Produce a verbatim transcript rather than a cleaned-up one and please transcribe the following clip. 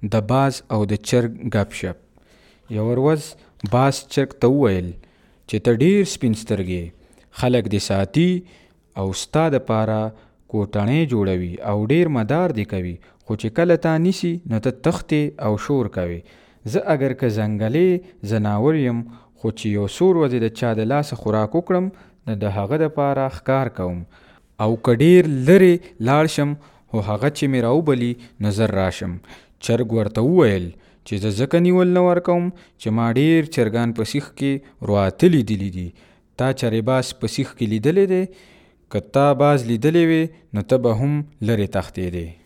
د باز او د چرګ ګپ شپ. یوه ورځ باز چرګ ته وویل چې ته ډېر سپین سترګې، خلک دې ساتي او ستا دپاره کوټنۍ جوړوي او ډېر مدار دې کوي، خو چې کله تا نیسي نو ته تښتې او شور کوي. زه اگر که ځنګلي ځناور یم، خو چې یو څو ورځې د چا د لاسه خوراک وکړم نو د هغه دپاره ښکار کوم، او که ډېر لرې لاړ شم خو هغه چې مې راوبلي نو زر راشم. چرګ ورته وویل چې زه ځکه نیول نه ورکوم چې ما ډېر چرګان په سیخ کې رواتلي لیدلي دي. تا چرې باز په سیخ کې لیدلی دی؟ که تا باز لیدلی وې نو ته به هم لرې تښتېدې.